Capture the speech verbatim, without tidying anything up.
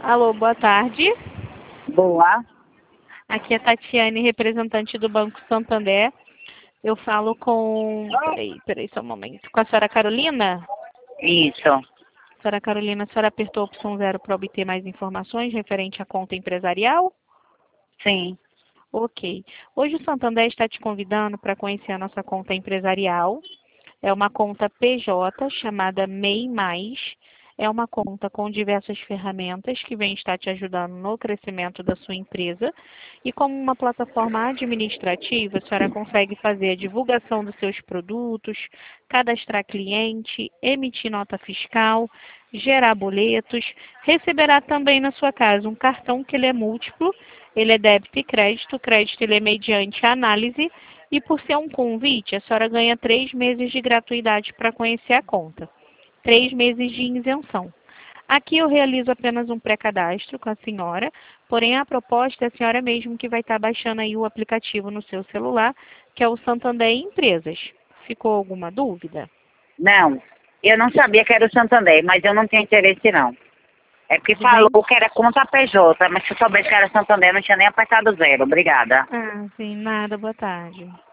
Alô, boa tarde. Boa. Aqui é Tatiane, representante do Banco Santander. Eu falo com... Peraí, peraí, só um momento. Com a senhora Carolina? Isso. Senhora Carolina, a senhora apertou a opção zero para obter mais informações referente à conta empresarial? Sim. Ok. Hoje o Santander está te convidando para conhecer a nossa conta empresarial. É uma conta P J chamada M E I Mais. É uma conta com diversas ferramentas que vem estar te ajudando no crescimento da sua empresa. E como uma plataforma administrativa, a senhora consegue fazer a divulgação dos seus produtos, cadastrar cliente, emitir nota fiscal, gerar boletos, receberá também na sua casa um cartão que ele é múltiplo, ele é débito e crédito, o crédito ele é mediante análise, e por ser um convite, a senhora ganha três meses de gratuidade para conhecer a conta. Três meses de isenção. Aqui eu realizo apenas um pré-cadastro com a senhora, porém a proposta é a senhora mesmo que vai estar baixando aí o aplicativo no seu celular, que é o Santander Empresas. Ficou alguma dúvida? Não, eu não sabia que era o Santander, mas eu não tenho interesse não. É porque Tudo bem? falou que era conta P J, mas se eu soubesse que era Santander, eu não tinha nem apertado zero. Obrigada. Ah, sim, nada, boa tarde.